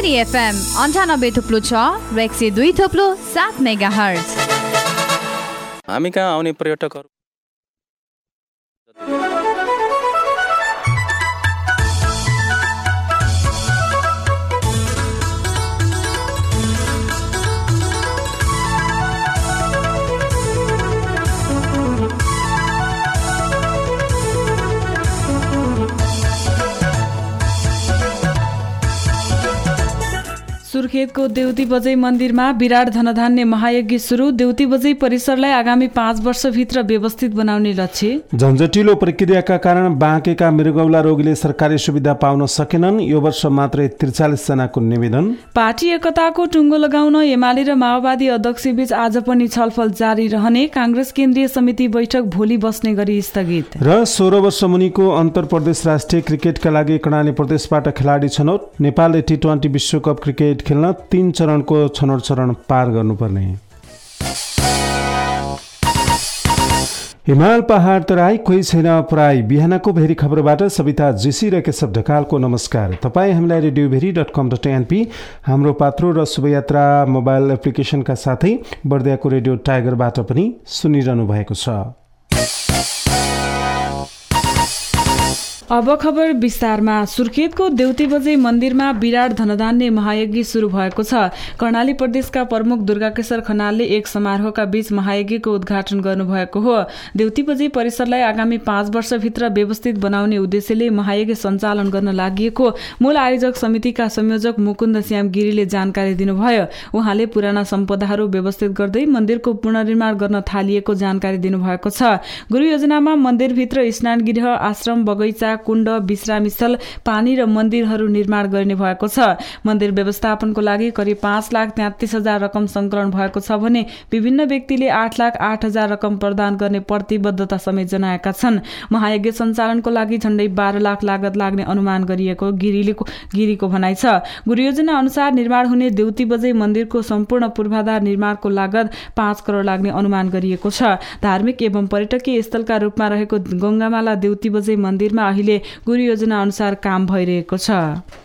Kaveri FM 98.6 र 102.7 megahertz. हामी कहाँ आउने पर्यटकहरू सुर्खेतको देउती बजै मन्दिरमा विराट धनधान्य महायज्ञ सुरु। देउती बजै परिसरलाई आगामी 5 वर्षभित्र व्यवस्थित बनाउने लक्ष्य। झन्झटिलो प्रक्रियाका कारण बाँकेका मृगौला रोगीले सरकारी सुविधा पाउन सकेनन्। यो वर्ष मात्रै 43 जनाको निवेदन। पार्टी एकताको टुङ्गो लगाउन एमाले र माओवादी अध्यक्षबीच आज पनि छलफल जारी रहने। कांग्रेस केन्द्रीय समिति बैठक भोलि बस्ने गरी स्थगित। र 16 वर्ष मुनिको अन्तर प्रदेश राष्ट्रिय क्रिकेटका लागि कर्णाली प्रदेशबाट खेलाडी छनौट। नेपालले T20 विश्वकप क्रिकेट खेल्न 3 चरणको छनौट चरण पार गर्नुपर्ने। हिमाल पहाड तराई कोही छैन पराई। बिहानको भेरी खबरबाट सविता जीसी र केशव ढकालको नमस्कार। तपाईँ हामीलाई radioveri.com.np हाम्रो पात्रो र शुभयात्रा मोबाइल एप्लिकेसनका साथै बर्दियाको रेडियो टाइगरबाट पनि सुनिरहनु भएको छ। अब खबर विस्तारमा। सुर्खेतको देउती बजै मन्दिरमा विराट धनधान्य महायज्ञ सुरु भएको छ। कर्णाली प्रदेशका प्रमुख दुर्गाकेशर खनालले एक समारोहका बीच महायज्ञको उद्घाटन गर्नुभएको हो। देउती बजै परिसरलाई आगामी 5 वर्षभित्र व्यवस्थित बनाउने उद्देश्यले महायज्ञ सञ्चालन गर्न लागिएको मूल आयोजक समितिका संयोजक मुकुन्द श्याम गिरीले जानकारी दिनुभयो। उहाँले पुराना सम्पदाहरू व्यवस्थित गर्दै मन्दिरको पुनर्निर्माण गर्न थालिएको जानकारी दिनुभएको छ। गुरु योजनामा मन्दिरभित्र स्नानगृह, आश्रम, बगैँचा, कुण्ड, विश्रामी स्थल, पानी र मन्दिरहरू निर्माण गर्ने भएको छ। मन्दिर व्यवस्थापनको लागि करिब 5,33,000 रकम संकलन भएको छ भने विभिन्न व्यक्तिले 8,08,000 रकम प्रदान गर्ने प्रतिबद्धता समेत जनाएका छन्। महायज्ञ सञ्चालनको लागि झण्डै 12 लाख लागत लाग्ने अनुमान गरिएको गिरीको भनाइ छ। गुरु योजना अनुसार निर्माण हुने देउती बजै मन्दिरको सम्पूर्ण पूर्वाधार निर्माणको लागत 5 करोड लाग्ने अनुमान गरिएको छ। धार्मिक एवं पर्यटकीय स्थलका रूपमा रहेको गंगामाला देउती बजै मन्दिरमा अहिले गुरु योजना अनुसार काम भइरहेको छ।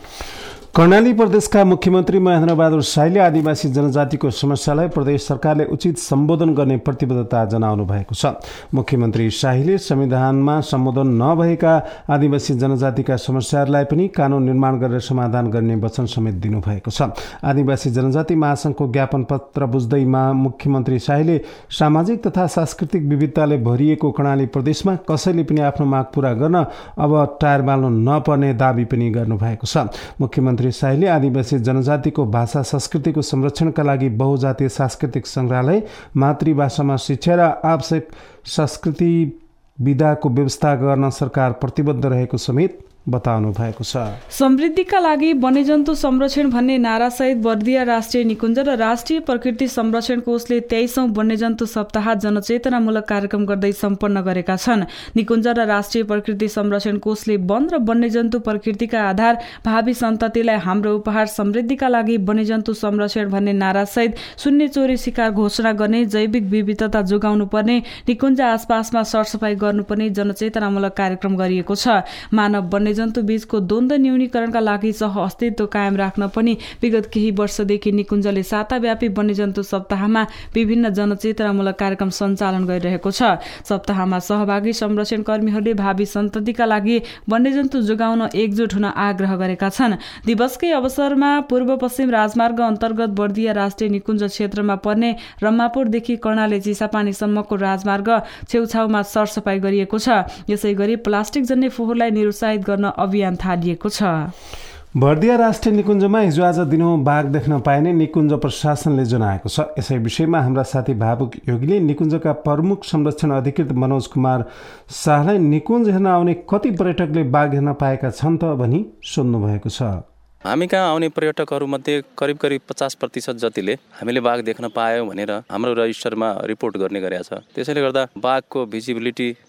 कर्णाली प्रदेशका मुख्यमन्त्री महेन्द्र बहादुर शाहीले आदिवासी जनजातिको समस्यालाई प्रदेश सरकारले उचित सम्बोधन गर्ने प्रतिबद्धता जनाउनु भएको छ। मुख्यमन्त्री शाहीले संविधानमा सम्बोधन नभएका आदिवासी जनजातिका समस्याहरूलाई पनि कानून निर्माण गरेर समाधान गर्ने वचन समेत दिनुभएको छ। आदिवासी जनजाति महासंघको ज्ञापन पत्र बुझ्दैमा मुख्यमन्त्री शाहीले सामाजिक तथा सांस्कृतिक विविधताले भरिएको कर्णाली प्रदेशमा कसैले पनि आफ्नो माग पूरा गर्न अब टायर बाल्नु नपर्ने दाबी पनि गर्नुभएको छ। मुख्यमन्त्री शाहीले आदिवासी जनजातिको भाषा संस्कृतिको संरक्षणका लागि बहुजातीय सांस्कृतिक संग्रहालय, मातृभाषामा शिक्षा र आवश्यक संस्कृति विधाको व्यवस्था गर्न सरकार प्रतिबद्ध रहेको समेत बताउनु भएको छ। समृद्धिका लागि वन्यजन्तु संरक्षण भन्ने नारासहित बर्दिया राष्ट्रिय निकुञ्ज र राष्ट्रिय प्रकृति संरक्षण कोषले 23औं वन्यजन्तु सप्ताह जनचेतनामूलक कार्यक्रम गर्दै सम्पन्न गरेका छन्। निकुञ्ज र राष्ट्रिय प्रकृति संरक्षण कोषले वन र वन्यजन्तु प्रकृतिका आधार, भावी सन्ततिलाई हाम्रो उपहार, समृद्धिका लागि वन्यजन्तु संरक्षण भन्ने नारासहित शून्य चोरी शिकार घोषणा गर्ने, जैविक विविधता जोगाउनु पर्ने, निकुञ्ज आसपासमा सरसफाई गर्नुपर्ने जनचेतनामूलक कार्यक्रम गरिएको छ। मानव वन्य जन्तु बीचको द्वन्द्व न्यूनीकरणका लागि सह अस्तित्व कायम राख्न पनि विगत केही वर्षदेखि निकुञ्जले साताव्यापी वन्यजन्तु सप्ताहमा विभिन्न जनचेतनामूलक कार्यक्रम सञ्चालन गरिरहेको छ। सप्ताहमा सहभागी संरक्षण कर्मीहरूले भावी सन्ततिका लागि वन्यजन्तु जोगाउन एकजुट हुन आग्रह गरेका छन्। दिवसकै अवसरमा पूर्व पश्चिम राजमार्ग अन्तर्गत बर्दिया राष्ट्रिय निकुञ्ज क्षेत्रमा पर्ने रम्मापुरदेखि कर्णाली चिसापानीसम्मको राजमार्ग छेउछाउमा सरसफाई गरिएको छ। यसैगरी प्लास्टिक जन्य फोहोरलाई निरुत्साहित गर्न अभियान थालिएको छ। बर्दिया राष्ट्रिय निकुञ्जमा हिजो आज दिनहुँ बाघ देख्न पाइने निकुञ्ज प्रशासनले जनाएको छ। यसै विषयमा हाम्रा साथी भावुक योगीले निकुञ्जका प्रमुख संरक्षण अधिकृत मनोज कुमार शाहलाई निकुञ्ज हेर्न आउने कति पर्यटकले बाघ हेर्न पाएका छन् त भनी सोध्नु भएको छ। हामी कहाँ आउने पर्यटकहरूमध्ये करिब 50% जतिले हामीले बाघ देख्न पायौँ भनेर हाम्रो रजिस्टरमा रिपोर्ट गर्ने गरेका छ। त्यसैले गर्दा बाघको भिजिबिलिटी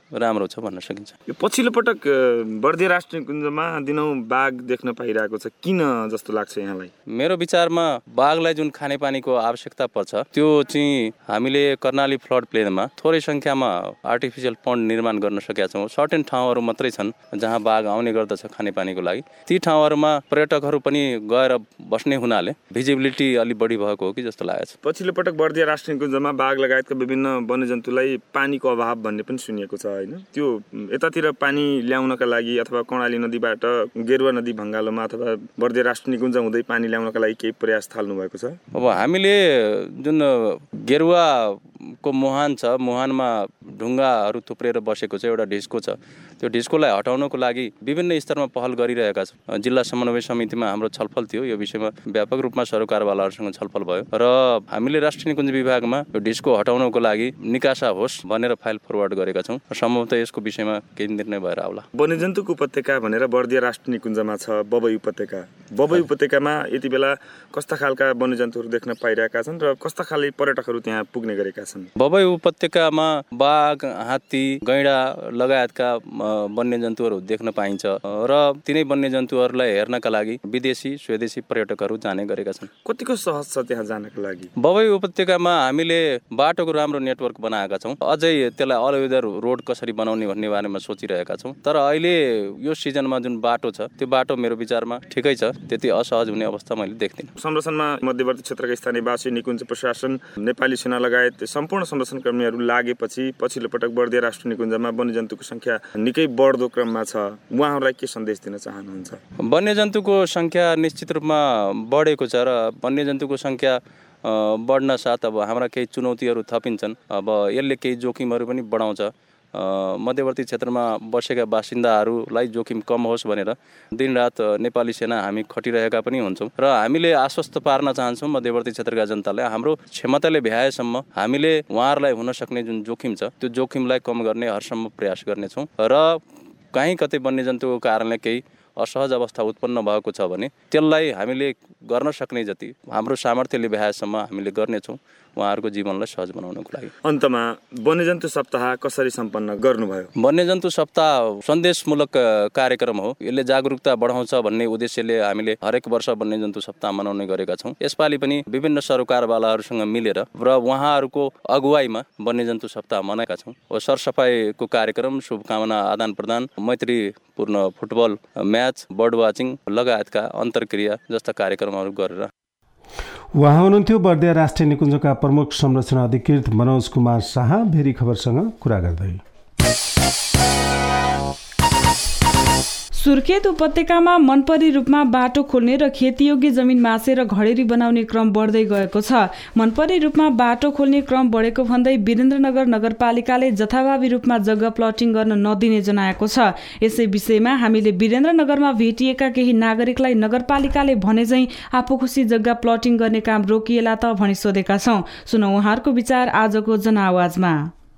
राम्रो छ भन्न सकिन्छ। यो पछिल्लो पटक बर्दिया राष्ट्रिय निकुञ्जमा दिनौँ बाघ देख्न पाइरहेको छ, किन जस्तो लाग्छ यहाँलाई? मेरो विचारमा बाघलाई जुन खानेपानीको आवश्यकता पर्छ त्यो चाहिँ हामीले कर्णाली फ्लड प्लेनमा थोरै संख्यामा आर्टिफिसियल पन्ड निर्माण गर्न सकेका छौँ। सर्टेन ठाउँहरू मात्रै छन् जहाँ बाघ आउने गर्दछ खानेपानीको लागि। ती ठाउँहरूमा पर्यटकहरू पनि गएर बस्ने हुनाले भिजिबिलिटी अलि बढी भएको हो कि जस्तो लागेको छ। पछिल्लो पटक बर्दिया राष्ट्रिय निकुञ्जमा बाघ लगायतका विभिन्न वन्यजन्तुलाई पानीको अभाव भन्ने पनि सुनिएको छ होइन? त्यो यतातिर पानी ल्याउनका लागि अथवा कर्णाली नदीबाट गेरुवा नदी भङ्गालोमा अथवा बर्दिया राष्ट्रिय निकुञ्ज हुँदै पानी ल्याउनका लागि केही प्रयास थाल्नु भएको छ? अब हामीले जुन गेरुवाको मुहान छ, मुहानमा ढुङ्गाहरू थुप्रेर बसेको छ, एउटा ढिस्को छ, त्यो ढिस्कोलाई हटाउनको लागि विभिन्न स्तरमा पहल गरिरहेका छौँ। जिल्ला समन्वय समितिमा हाम्रो छलफल थियो, यो विषयमा व्यापक रूपमा सरकारवालाहरूसँग छलफल भयो र हामीले राष्ट्रिय निकुञ्ज विभागमा यो ढिस्को हटाउनको लागि निकासा होस् भनेर फाइल फरवर्ड गरेका छौँ। सम्भवतः यसको विषयमा केही निर्णय भएर आउला। वन्यजन्तुको उपत्यका भनेर बर्दिया राष्ट्रिय निकुञ्जमा छ बबई उपत्यका। बबई उपत्यकामा यति बेला कस्ता खालका वन्यजन्तुहरू देख्न पाइरहेका छन् र कस्ता खाले पर्यटकहरू त्यहाँ पुग्ने गरेका छन्? बबई उपत्यकामा बाघ, हात्ती, गैँडा लगायतका वन्यजन्तुहरू देख्न पाइन्छ र तिनै वन्यजन्तुहरूलाई हेर्नका लागि विदेशी स्वदेशी पर्यटकहरू जाने गरेका छन्। कतिको सहज छ त्यहाँ जानका लागि? बबई उपत्यकामा हामीले बाटोको राम्रो नेटवर्क बनाएका छौँ। अझै त्यसलाई अल वेदर रोड कसरी बनाउने भन्ने बारेमा सोचिरहेका छौँ। तर अहिले यो सिजनमा जुन बाटो छ त्यो बाटो मेरो विचारमा ठिकै छ, त्यति असहज हुने अवस्था मैले देख्दिनँ। संरक्षणमा मध्यवर्ती क्षेत्रका स्थानीयवासी, निकुञ्ज प्रशासन, नेपाली सेना लगायत सम्पूर्ण संरक्षण कर्मीहरू लागेपछि पछिल्लो पटक बर्दिया राष्ट्रिय निकुञ्जमा वन्यजन्तुको संख्या निकै बढ्दो क्रममा छ। उहाँहरूलाई के सन्देश दिन चाहनुहुन्छ? वन्यजन्तुको संख्या निश्चित रूपमा बढेको छ र वन्यजन्तुको संख्या बढ्न साथ अब हाम्रा केही चुनौतीहरू थपिन्छन्। अब यसले केही जोखिमहरू पनि बढाउँछ। मध्यवर्ती क्षेत्रमा बसेका बासिन्दाहरूलाई जोखिम कम होस् भनेर दिनरात नेपाली सेना हामी खटिरहेका पनि हुन्छौँ र हामीले आश्वस्त पार्न चाहन्छौँ मध्यवर्ती क्षेत्रका जनतालाई। हाम्रो क्षमताले भ्याएसम्म हामीले उहाँहरूलाई हुन सक्ने जुन जोखिम छ त्यो जोखिमलाई कम गर्ने हरसम्म प्रयास गर्नेछौँ र कहीँ कतै वन्यजन्तुको कारणले केही असहज अवस्था उत्पन्न भएको छ भने त्यसलाई हामीले गर्न सक्ने जति हाम्रो सामर्थ्यले भ्याएसम्म हामीले गर्नेछौँ उहाँहरूको जीवनलाई सहज बनाउनको लागि। अन्तमा वन्यजन्तु सप्ताह कसरी सम्पन्न गर्नुभयो? वन्यजन्तु सप्ताह सन्देशमूलक कार्यक्रम हो। यसले जागरुकता बढाउँछ भन्ने उद्देश्यले हामीले हरेक वर्ष वन्यजन्तु सप्ताह मनाउने गरेका छौँ। यसपालि पनि विभिन्न सरकारवालाहरूसँग मिलेर र उहाँहरूको अगुवाईमा वन्यजन्तु सप्ताह मनाएका छौँ। सरसफाइको कार्यक्रम, शुभकामना आदान प्रदान, मैत्रीपूर्ण फुटबल म्याच, बर्ड वाचिङ लगायतका अन्तर्क्रिया जस्ता कार्यक्रमहरू गरेर। उहाँ हुनुहुन्थ्यो बर्दिया राष्ट्रिय निकुञ्जका प्रमुख संरक्षण अधिकृत मनोज कुमार शाह भेरी खबरसँग कुरा गर्दै। सुर्खेत उपत्यकामा मनपरी रूपमा बाटो खोल्ने र खेतीयोग्य जमिन मासेर घडेरी बनाउने क्रम बढ्दै गएको छ। मनपरी रूपमा बाटो खोल्ने क्रम बढेको भन्दै वीरेन्द्रनगर नगरपालिकाले जथाभावी रूपमा जग्गा प्लटिङ गर्न नदिने जनाएको छ। यसै विषयमा हामीले वीरेन्द्रनगरमा भेटिएका केही नागरिकलाई नगरपालिकाले भने झैं आफूखुसी जग्गा प्लटिङ गर्ने काम रोकिएला त भनी सोधेका छौं। सुनौ उहाँहरूको विचार आजको जनआवाजमा।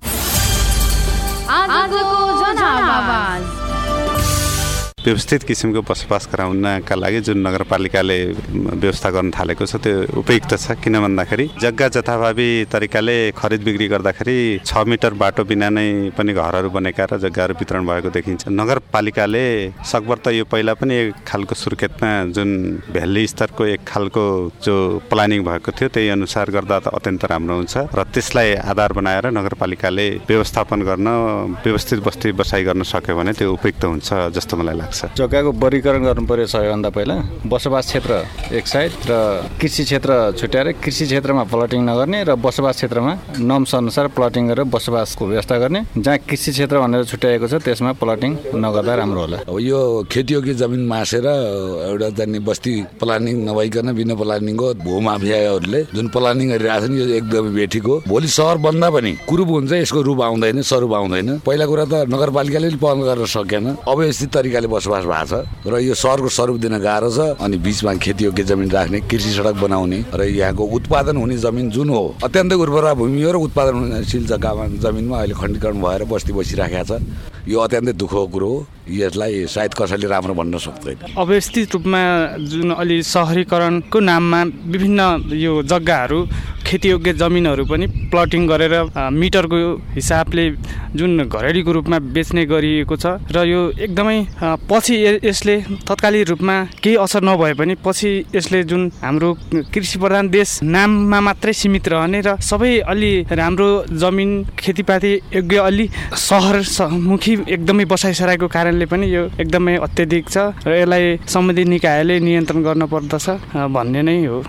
व्यवस्थित किसिमको बसोबास गराउनका लागि जुन नगरपालिकाले व्यवस्था गर्न थालेको छ त्यो उपयुक्त छ। किन भन्दाखेरि जग्गा जथाभावी तरिकाले खरिद बिक्री गर्दाखेरि 6 मिटर बाटो बिना नै पनि घरहरू बनेका र जग्गाहरू वितरण भएको देखिन्छ। नगरपालिकाले सकभर त यो पहिला पनि एक खालको सुर्खेतमा जुन भ्याली स्तरको एक खालको जो प्लानिङ भएको थियो त्यही अनुसार गर्दा त अत्यन्त राम्रो हुन्छ र त्यसलाई आधार बनाएर नगरपालिकाले व्यवस्थापन गर्न व्यवस्थित बस्ती बसाइ गर्न सक्यो भने त्यो उपयुक्त हुन्छ जस्तो मलाई लाग्छ। जग्गाको वर्गीकरण गर्नु पर्यो सबैभन्दा पहिला। बसोबास क्षेत्र एक साइड र कृषि क्षेत्र छुट्याएर कृषि क्षेत्रमा प्लटिङ नगर्ने र बसोबास क्षेत्रमा नर्म्स अनुसार प्लटिङ गरेर बसोबासको व्यवस्था गर्ने। जहाँ कृषि क्षेत्र भनेर छुट्याएको छ त्यसमा प्लटिङ नगर्दा राम्रो होला। अब यो खेतीयोग्य जमिन मासेर एउटा जाने बस्ती प्लानिङ नभइकन बिना प्लानिङको भूमाफियाहरूले जुन प्लानिङ गरिरहेको छन् यो एकदमै बेठिक हो। भोलि सहर बन्दा पनि कुरूप हुन्छ, यसको रूप आउँदैन, स्वरूप आउँदैन। पहिला कुरा त नगरपालिकाले पहल गर्न सकेन, अव्यवस्थित तरिकाले बसोबास भएको छ र यो सहरको स्वरूप दिन गाह्रो छ। अनि बीचमा खेतीयोग्य जमिन राख्ने, कृषि सडक बनाउने र यहाँको उत्पादन हुने जमिन जुन हो अत्यन्तै उर्वरा भूमि हो र उत्पादन हुनेशील जग्गामा जमिनमा अहिले खण्डीकरण भएर बस्ती बसिराखेको छ। यो अत्यन्तै दुःखको कुरो हो। यसलाई सायद कसैले राम्रो भन्न सक्दैन। अव्यवस्थित रूपमा जुन अलि सहरीकरणको नाममा विभिन्न यो जग्गाहरू खेतीयोग्य जमिनहरू पनि प्लटिङ गरेर मिटरको हिसाबले जुन घरेडीको रूपमा बेच्ने गरिएको छ र यो एकदमै पछि यसले तत्कालीन रूपमा केही असर नभए पनि पछि यसले जुन हाम्रो कृषि प्रधान देश नाममा मात्रै सीमित रहने र सबै अलि राम्रो जमिन खेतीपाती योग्य अलि सहरमुखी एकदमै बसाइसराएको कारणले पनि यो एकदमै अत्याधिक छ र यसलाई सम्बन्धित निकायले नियन्त्रण गर्न पर्दछ भन्ने नै हो।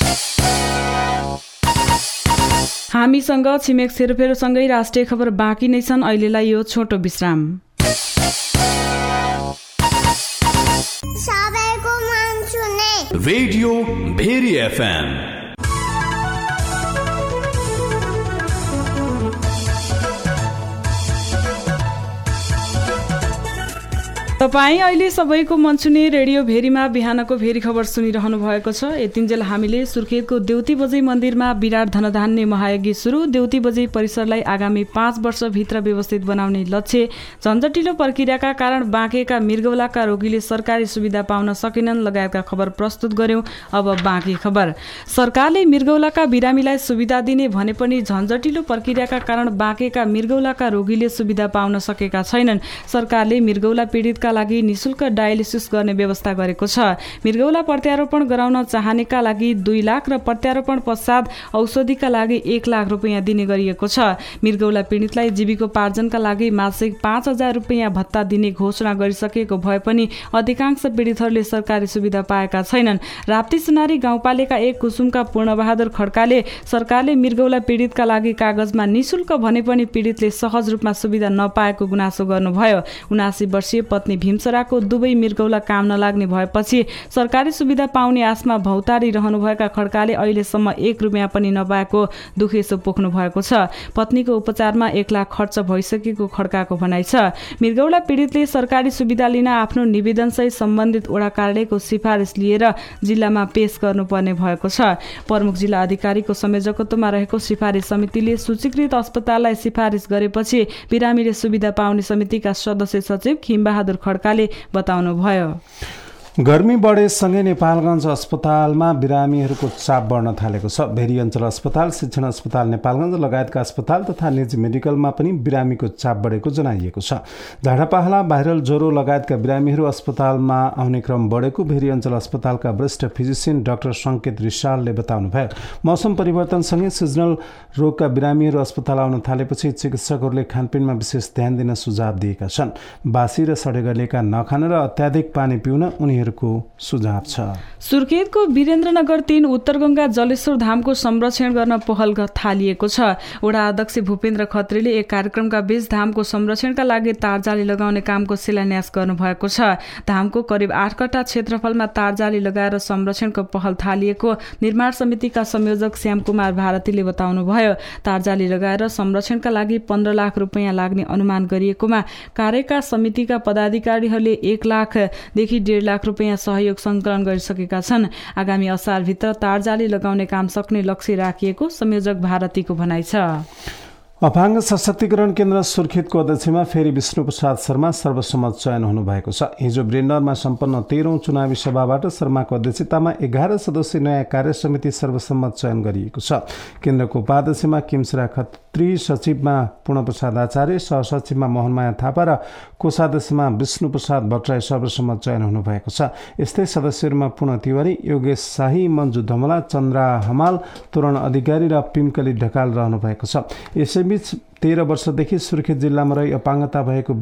हामीसँग छिमेक सेरोफेरोसँगै राष्ट्रिय खबर बाँकी नै छन्। अहिलेलाई यो छोटो विश्राम। सबैको मन सुने रेडियो भेरी एफएम। तपाईँ अहिले सबैको मनसुने रेडियो भेरीमा बिहानको भेरी खबर सुनिरहनु भएको छ। यतिन्जेल हामीले सुर्खेतको देउती बजै मन्दिरमा विराट धनधान्य महायज्ञ सुरु, देउती बजै परिसरलाई आगामी 5 वर्षभित्र व्यवस्थित बनाउने लक्ष्य, झन्झटिलो प्रक्रियाका कारण बाँकेका मृगौलाका रोगीले सरकारी सुविधा पाउन सकेनन् लगायतका खबर प्रस्तुत गर्यौं। अब बाँकी खबर। सरकारले मृगौलाका बिरामीलाई सुविधा दिने भने पनि झन्झटिलो प्रक्रियाका कारण बाँकेका मृगौलाका रोगीले सुविधा पाउन सकेका छैनन्। सरकारले मृगौला पीडितका लागि निशुल्क डायलिसिस गर्ने व्यवस्था गरेको छ। मृगौला प्रत्यारोपण गराउन चाहनेका लागि 2 लाख र प्रत्यारोपण पश्चात औषधिका लागि 1 लाख रुपैयाँ दिने गरिएको छ। मृगौला पीडितलाई जीविकोपार्जनका लागि मासिक 5,000 रुपैयाँ भत्ता दिने घोषणा गरिसकेको भए पनि अधिकांश पीडितहरूले सरकारी सुविधा पाएका छैनन्। राप्ती सुनारी गाउँपालिका 1 कुसुमका पूर्णबहादुर खड्काले सरकारले मृगौला पीडितका लागि कागजमा निशुल्क भने पनि पीडितले सहज रूपमा सुविधा नपाएको गुनासो गर्नुभयो। 79 वर्षीय पत्नी भीमसराको दुवै मृगौला काम नलाग्ने भएपछि सरकारी सुविधा पाउने आशमा भौतारी रहनुभएका खड्काले अहिलेसम्म 1 रुपैयाँ पनि नपाएको दुखेसो पोख्नु भएको छ। पत्नीको उपचारमा 1 लाख खर्च भइसकेको खड्काको भनाइ छ। मृगौला पीडितले सरकारी सुविधा लिन आफ्नो निवेदनसहित सम्बन्धित वडा कार्यालयको सिफारिस लिएर जिल्लामा पेश गर्नुपर्ने भएको छ। प्रमुख जिल्ला अधिकारीको संयोजकत्वमा रहेको सिफारिस समितिले सूचीकृत अस्पताललाई सिफारिस गरेपछि बिरामीले सुविधा पाउने समितिका सदस्य सचिव खिमबहादुर खड्काले बताउनुभयो। गर्मी बढेसँगै नेपालगञ्ज अस्पतालमा बिरामीहरूको चाप बढ्न थालेको छ। भेरी अञ्चल अस्पताल, शिक्षण अस्पताल नेपालगञ्ज लगायतका अस्पताल तथा निजी मेडिकलमा पनि बिरामीको चाप बढेको जनाइएको छ। झाडापाहला, भाइरल ज्वरो लगायतका बिरामीहरू अस्पतालमा आउने क्रम बढेको भेरी अञ्चल अस्पतालका वरिष्ठ फिजिसियन डाक्टर सङ्केत रिसालले बताउनुभयो। मौसम परिवर्तनसँगै सिजनल रोगका बिरामीहरू अस्पताल आउन थालेपछि चिकित्सकहरूले खानपिनमा विशेष ध्यान दिन सुझाव दिएका छन्। बासी र सडेगलेका नखान र अत्याधिक पानी पिउन उनीहरूको सुझाव छ। सुर्खेतको वीरेन्द्रनगर 3 उत्तरगंगा जलेश्वर धामको संरक्षण गर्न पहल थालिएको छ। वडा अध्यक्ष भूपेन्द्र खत्रीले एक कार्यक्रमका बीच धामको संरक्षणका लागि तारजाली लगाउने कामको शिलान्यास गर्नुभएको छ। धामको करिब 8 कट्ठा क्षेत्रफलमा तारजाली लगाएर संरक्षणको पहल थालिएको निर्माण समितिका संयोजक श्यामकुमार भारतीले बताउनुभयो। तारजाली लगाएर संरक्षणका लागि 15 लाख रुपैयाँ लाग्ने अनुमान गरिएकोमा कार्यका समितिका पदाधिकारीहरूले 1 लाखदेखि 1.5 लाख रुपैयाँ सहयोग सङ्कलन गरिसकेका छन्। आगामी असारभित्र तारजाली लगाउने काम सक्ने लक्ष्य राखिएको संयोजक भारतीको भनाइ छ। अपाङ्ग सशक्तिकरण केन्द्र सुर्खेतको अध्यक्षमा फेरि विष्णुप्रसाद शर्मा सर्वसम्मत चयन हुनुभएको छ। हिजो ब्रेन्डरमा सम्पन्न 13औं चुनावी सभाबाट शर्माको अध्यक्षतामा 11 सदस्यीय नयाँ कार्य समिति सर्वसम्मत चयन गरिएको छ। केन्द्रको उपाध्यक्षमा किमसरा खत्री, सचिवमा पूर्णप्रसाद आचार्य, सहसचिवमा मोहनमाया थापा र कोषाध्यक्षमा विष्णुप्रसाद भट्टराई सर्वसम्मत चयन हुनुभएको छ। यस्तै सदस्यहरूमा पूर्ण तिवारी, योगेश शाही, मन्जु धमला, चन्द्रा हमाल, तोरण अधिकारी र पिम्कली ढकाल रहनु भएको छ। यसैबीच 13 वर्षदेखि सुर्खेत जिल्लामा रही अपाङ्गता भएको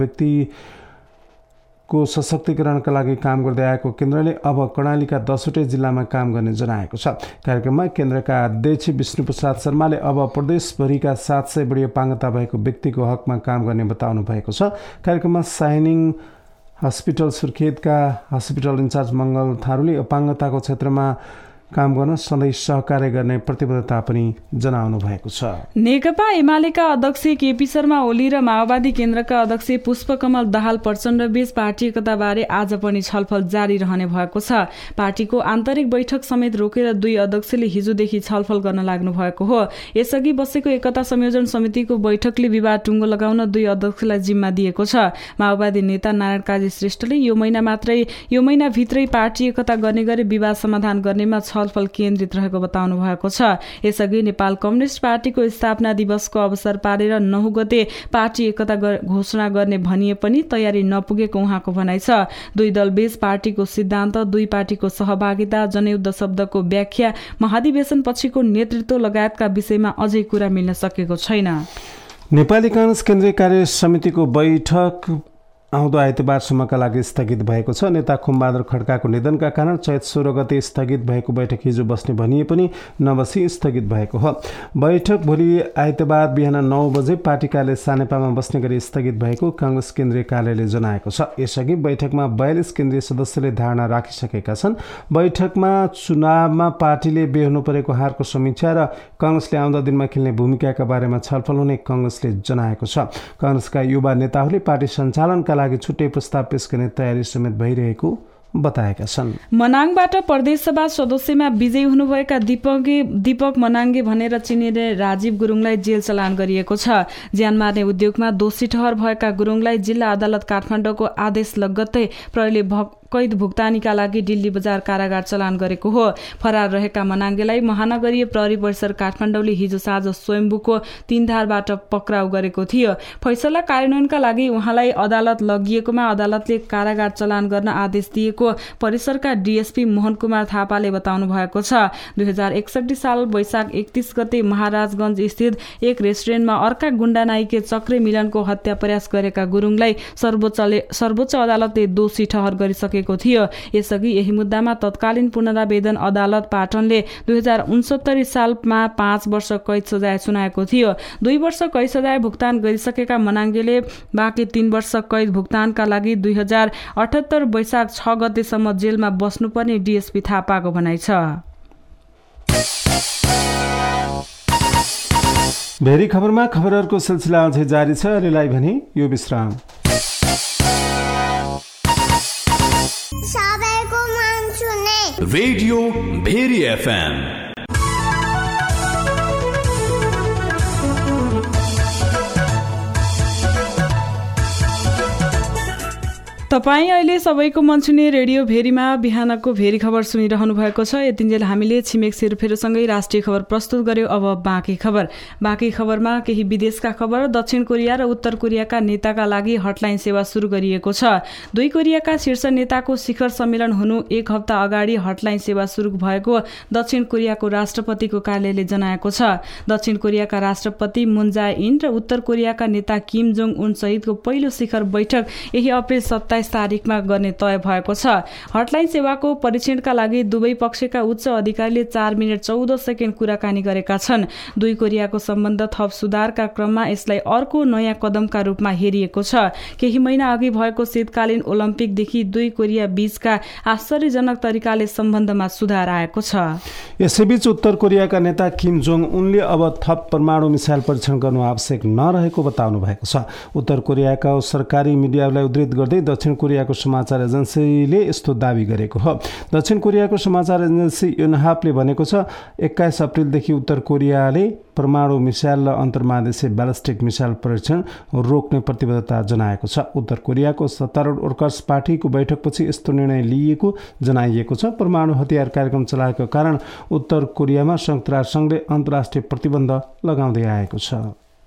व्यक्तिको सशक्तिकरणका लागि काम गर्दै आएको केन्द्रले अब कर्णालीका 10वटै जिल्लामा काम गर्ने जनाएको छ। कार्यक्रममा केन्द्रका अध्यक्ष विष्णुप्रसाद शर्माले अब प्रदेशभरिका 700 बढी अपाङ्गता भएको व्यक्तिको हकमा काम गर्ने बताउनु भएको छ। कार्यक्रममा साइनिङ हस्पिटल सुर्खेतका हस्पिटल इन्चार्ज मङ्गल थारूले अपाङ्गताको क्षेत्रमा काम गर्न सधैँ सहकार्य गर्ने प्रतिबद्धता पनि जनाउनु भएको छ। नेकपा एमालेका अध्यक्ष केपी शर्मा ओली र माओवादी केन्द्रका अध्यक्ष पुष्पकमल दाहाल प्रचण्ड बीच पार्टी एकताबारे आज पनि छलफल जारी रहने भएको छ। पार्टीको आन्तरिक बैठक समेत रोकेर दुई अध्यक्षले हिजोदेखि छलफल गर्न लाग्नु भएको हो। यसअघि बसेको एकता संयोजन समितिको बैठकले विवाद टुङ्गो लगाउन दुई अध्यक्षलाई जिम्मा दिएको छ। माओवादी नेता नारायण काजी श्रेष्ठले यो महिनाभित्रै पार्टी एकता गर्ने गरी विवाद समाधान गर्नेमा छलफल केन्द्रित रहेको बताउनु भएको छ। यसअघि नेपाल कम्युनिस्ट पार्टीको स्थापना दिवसको अवसर पारेर 9 गते पार्टी एकता घोषणा गर्ने भनिए पनि तयारी नपुगेको उहाँको भनाइ छ। दुई दलबीच पार्टीको सिद्धान्त, दुई पार्टीको सहभागिता, जनयुद्ध शब्दको व्याख्या, महाधिवेशन पछिको नेतृत्व लगायतका विषयमा अझै कुरा मिल्न सकेको छैन। नेपाली कांग्रेस केन्द्रीय कार्य समितिको बैठक आउँदो आइतबारसम्मका लागि स्थगित भएको छ। नेता खुमबहादुर खड्काको निधनका कारण चैत 16 गते स्थगित भएको बैठक हिजो बस्ने भनिए पनि नबसी स्थगित भएको हो। बैठक भोलि आइतबार बिहान 9 बजे पार्टी कार्यालय सानेपामा बस्ने गरी स्थगित भएको कांग्रेस केन्द्रीय कार्यालयले जनाएको छ। यसअघि बैठकमा 42 केन्द्रीय सदस्यले धारणा राखिसकेका छन्। बैठकमा चुनावमा पार्टीले बेहोर्नु परेको हारको समीक्षा र कांग्रेसले आउँदो दिनमा खेल्ने भूमिकाका बारेमा छलफल हुने कांग्रेसले जनाएको छ। कांग्रेसका युवा नेताहरूले पार्टी सञ्चालनका लागि छुट्टै प्रस्ताव पेश गर्ने तयारी समेत भइरहेको बताएका छन्। मनाङबाट प्रदेशसभा सदस्यमा विजयी हुनुभएका दीपक मनाङ्गे भनेर चिनिने राजीव गुरुङलाई जेल चलान गरिएको छ। ज्यान मार्ने उद्योगमा दोषी ठहर भएका गुरुङलाई जिल्ला अदालत काठमाडौँको आदेश लगत्तै प्रहरीले कैद भुक्तानीका लागि दिल्ली बजार कारागार चलान गरेको हो। फरार रहेका मनाङ्गेलाई महानगरीय प्रहरी परिसर काठमाडौँले हिजो साँझ स्वयम्भूको 3 धारबाट पक्राउ गरेको थियो। फैसला कार्यान्वयनका लागि उहाँलाई अदालत लगिएकोमा अदालतले कारागार चलान गर्न आदेश दिएको परिसरका डीएसपी मोहन कुमार थापाले बताउनु भएको छ। 2061 साल वैशाख 31 गते महाराजगञ्ज स्थित एक रेस्टुरेन्टमा अर्का गुण्डा नाइके चक्रे मिलनको हत्या प्रयास गरेका गुरुङलाई सर्वोच्च अदालतले दोषी ठहर गरिसके थियो। यसअघि यही मुद्दामा तत्कालीन पुनरावेदन अदालत पाटनले 2069 सालमा 5 वर्ष कैद सजाय सुनाएको थियो। 2 वर्ष कैद सजाय भुक्तान गरिसकेका मनाङ्गेले बाँकी 3 वर्ष कैद भुक्तानका लागि 2078 वैशाख 6 गतेसम्म जेलमा बस्नुपर्ने डीएसपी थापाको भनाइ छ। भेरी खबरमा खबरहरूको सिलसिला अझै जारी छ। अहिलेलाई भने यो विश्राम। सबैको मन सुने रेडियो भेरी एफएम। तपाईँ अहिले सबैको मन छुने रेडियो भेरीमा बिहानको भेरी खबर सुनिरहनु भएको छ। यतिन्जेल हामीले छिमेक सेरोफेरोसँगै राष्ट्रिय खबर प्रस्तुत गर्यो। अब बाँकी खबरमा केही विदेशका खबर। दक्षिण कोरिया र उत्तर कोरियाका नेताका लागि हटलाइन सेवा सुरु गरिएको छ। दुई कोरियाका शीर्ष नेताको शिखर सम्मेलन हुनु 1 हप्ता अगाडि हटलाइन सेवा सुरु भएको दक्षिण कोरियाको राष्ट्रपतिको कार्यालयले जनाएको छ। दक्षिण कोरियाका राष्ट्रपति मुन जाए-इन र उत्तर कोरियाका नेता किम जोङ उन सहितको पहिलो शिखर बैठक यही अप्रेल 27 तारिखमा गर्ने तय भएको छ। हटलाइन सेवाको परीक्षणका लागि दुवै पक्षका उच्च अधिकारीले 4 मिनेट 14 सेकेन्ड कुराकानी गरेका छन्। दुई कोरियाको सम्बन्ध थप सुधारका क्रममा यसलाई अर्को नयाँ कदमका रूपमा हेरिएको छ। केही महिना अघि भएको शीतकालीन ओलम्पिकदेखि दुई कोरिया बीचका आश्चर्यजनक तरिकाले सम्बन्धमा सुधार आएको छ। यसैबीच उत्तर कोरियाका नेता किम जोङ उनले अब थप परमाणु मिसाइल परीक्षण गर्नु आवश्यक नरहेको बताउनु भएको छ। उत्तर कोरियाका सरकारी मिडियालाई उद्धृत गर्दै दक्षिण कोरियाको समाचार एजेन्सीले यस्तो दावी गरेको हो। दक्षिण कोरियाको समाचार एजेन्सी योनहापले भनेको छ 21 अप्रेलदेखि उत्तर कोरियाले परमाणु मिसाइल र अन्तर्महादेशीय ब्यालिस्टिक मिसाइल परीक्षण रोक्ने प्रतिबद्धता जनाएको छ। उत्तर कोरियाको सत्तारूढ वर्कर्स पार्टीको बैठकपछि यस्तो निर्णय लिएको जनाइएको छ। परमाणु हतियार कार्यक्रम चलाएको कारण उत्तर कोरियामा संयुक्त राष्ट्रसङ्घले अन्तर्राष्ट्रिय प्रतिबन्ध लगाउँदै आएको छ।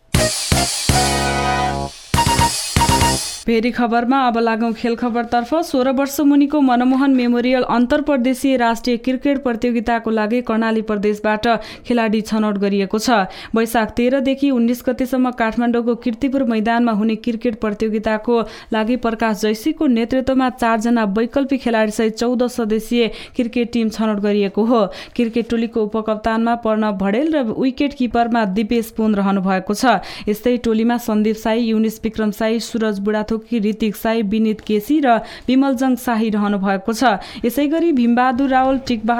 फेरि खबरमा अब लागौं खेल खबरतर्फ। 16 वर्ष मुनिको मनमोहन मेमोरियल अन्तर्प्रदेशीय राष्ट्रिय क्रिकेट प्रतियोगिताको लागि कर्णाली प्रदेशबाट खेलाडी छनौट गरिएको छ। वैशाख 13 देखि 19 गतेसम्म काठमाडौँको कीर्तिपुर मैदानमा हुने क्रिकेट प्रतियोगिताको लागि प्रकाश जैसीको नेतृत्वमा 4 जना वैकल्पिक खेलाडी सहित 14 सदस्यीय क्रिकेट टिम छनौट गरिएको हो। क्रिकेट टोलीको उपकप्तानमा प्रणव भडेल र विकेट किपरमा दिपेश पुन रहनु भएको छ। यस्तै टोलीमा सन्दीप साई, युनिस विक्रम साई, सूरज बुढाथोकी, जोकी, ऋतिक साई, विनित केसी र विमलजङ शाही रहनु भएको छ। यसैगरी भीमबहादुर रावल,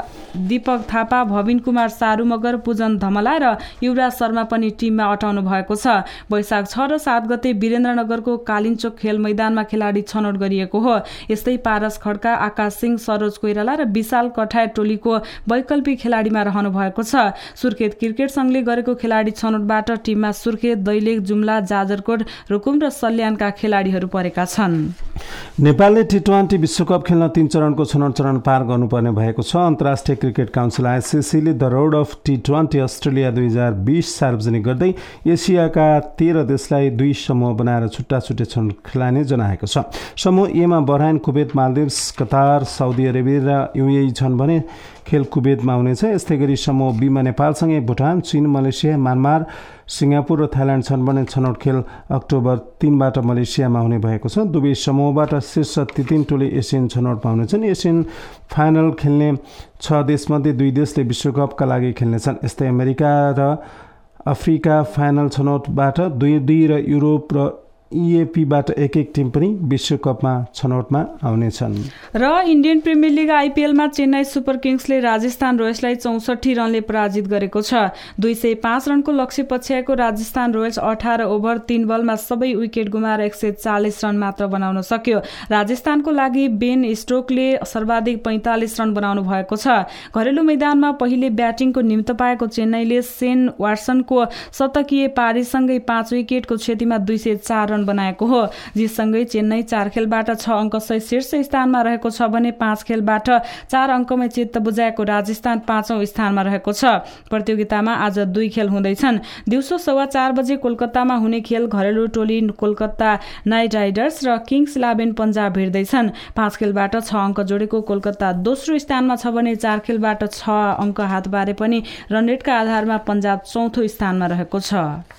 दीपक थापा, भविन कुमार सारू मगर, पूजन धमला र युवराज शर्मा पनि टिममा अटाउनु भएको छ। वैशाख 6 र 7 गते वीरेन्द्रनगरको कालिन्चोक खेल मैदानमा खेलाडी छनौट गरिएको हो। यस्तै पारस खड्का, आकाश सिंह, सरोज कोइराला र विशाल कठायत टोलीको वैकल्पिक खेलाडीमा रहनु भएको छ। सुर्खेत क्रिकेट संघले गरेको खेलाडी छनौटबाट टिममा सुर्खेत, दैलेख, जुम्ला, जाजरकोट, रुकुम र सल्यानका खेलाडीहरू परेका छन्। नेपालले टी20 विश्वकप खेल्न 3 चरणको छनौट चरण पार गर्नुपर्ने भएको छ। अन्तर्राष्ट्रिय क्रिकेट काउन्सिल आइसिसीले द रोड अफ टी20 अस्ट्रेलिया 2020 सार्वजनिक गर्दै एसियाका 13 देशलाई 2 समूह बनाएर छुट्टा छुट्टै छनौट खेलाउने जनाएको छ। समूह एमा Bahrain, Kuwait, Maldives, Qatar, Saudi Arabia र युएई छन् भने खेल कुवेतमा हुनेछ। यस्तै गरी समूह बीमा नेपालसँगै भुटान, चीन, मलेसिया, म्यानमार, सिङ्गापुर र थाइल्यान्ड छन् भने छनौट खेल अक्टोबर 3बाट मलेसियामा हुने भएको छ। दुवै समूहबाट शीर्ष 3 टोली एसियन छनौटमा हुनेछन्। एसियन फाइनल खेल्ने 6 देशमध्ये 2 देशले विश्वकपका लागि खेल्नेछन्। यस्तै अमेरिका र अफ्रिका फाइनल छनौटबाट 2 र युरोप र इएपीबाट 1 टिम पनि विश्वकपमा छनौटमा आउनेछन्। र इन्डियन प्रिमियर लिग आइपिएलमा चेन्नई सुपर किङ्सले राजस्थान रोयल्सलाई 64 रनले पराजित गरेको छ। 205 रनको लक्ष्य पछ्याएको राजस्थान रोयल्स 18 ओभर 3 बलमा सबै विकेट गुमाएर 140 रन मात्र बनाउन सक्यो। राजस्थानको लागि बेन स्टोकले सर्वाधिक 45 रन बनाउनु भएको छ। घरेलु मैदानमा पहिले ब्याटिङको निम्ति पाएको चेन्नईले सेन वाटसनको शतकीय पारीसँगै 5 विकेटको क्षतिमा 204 रन बनाएको हो। जितसँगै चेन्नई 4 खेलबाट 6 अङ्कसहित शीर्ष स्थानमा रहेको छ भने 5 खेलबाट 4 अङ्कमै चित्त बुझाएको राजस्थान 5औं स्थानमा रहेको छ। प्रतियोगितामा आज 2 खेल हुँदैछन्। दिउँसो 4:15 बजे कोलकातामा हुने खेल घरेलु टोली कोलकाता नाइट राइडर्स र किङ्स 11 पन्जाब भिड्दैछन्। 5 खेलबाट 6 अङ्क जोडेको कोलकाता दोस्रो स्थानमा छ भने 4 खेलबाट 6 अङ्क हातबारे पनि रनरेटका आधारमा पन्जाब चौथो स्थानमा रहेको छ।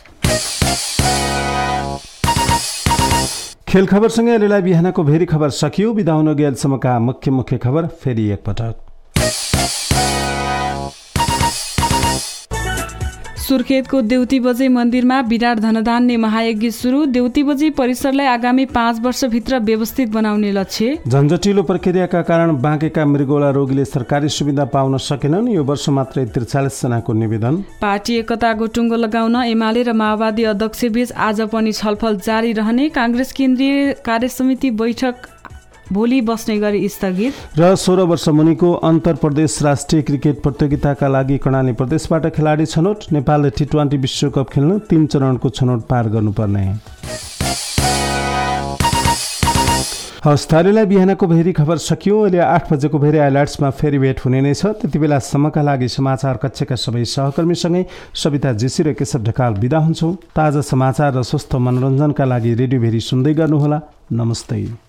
खेल खबरसँगै अहिलेलाई बिहानको भेरी खबर सकियो। बिदा हुन गएलसम्मका मुख्य खबर फेरि एकपटक। सुर्खेतको देउती बजे मन्दिरमा विराट धनधान्य महायज्ञ सुरु। देउती बजे परिसरलाई आगामी 5 वर्षभित्र व्यवस्थित बनाउने लक्ष्य। झन्झटिलो प्रक्रियाका कारण बाँकेका मृगौला रोगीले सरकारी सुविधा पाउन सकेनन्। यो वर्ष मात्रै 43 जनाको निवेदन। पार्टी एकताको टुङ्गो लगाउन एमाले र माओवादी अध्यक्षबीच आज पनि छलफल जारी रहने। कांग्रेस केन्द्रीय कार्यसमिति बैठक भोलि बस्ने गरी स्थगित। र 16 वर्ष मुनिको अन्तर प्रदेश राष्ट्रिय क्रिकेट प्रतियोगिताका लागि कर्णाली प्रदेशबाट खेलाडी छनौट। नेपालले टी20 विश्वकप खेल्न 3 चरणको छनौट पार गर्नुपर्ने। हस्तारीलाई बिहानको भेरी खबर सकियो। अहिले 8 बजेको भेरी हाइलाइट्समा फेरि भेट हुने नै छ। त्यति बेलासम्मका लागि समाचार कक्षका सबै सहकर्मीसँगै सविता जेसी र केशव ढकाल बिदा हुन्छौँ। ताजा समाचार र स्वस्थ मनोरञ्जनका लागि रेडियो भेरी सुन्दै गर्नुहोला। नमस्ते।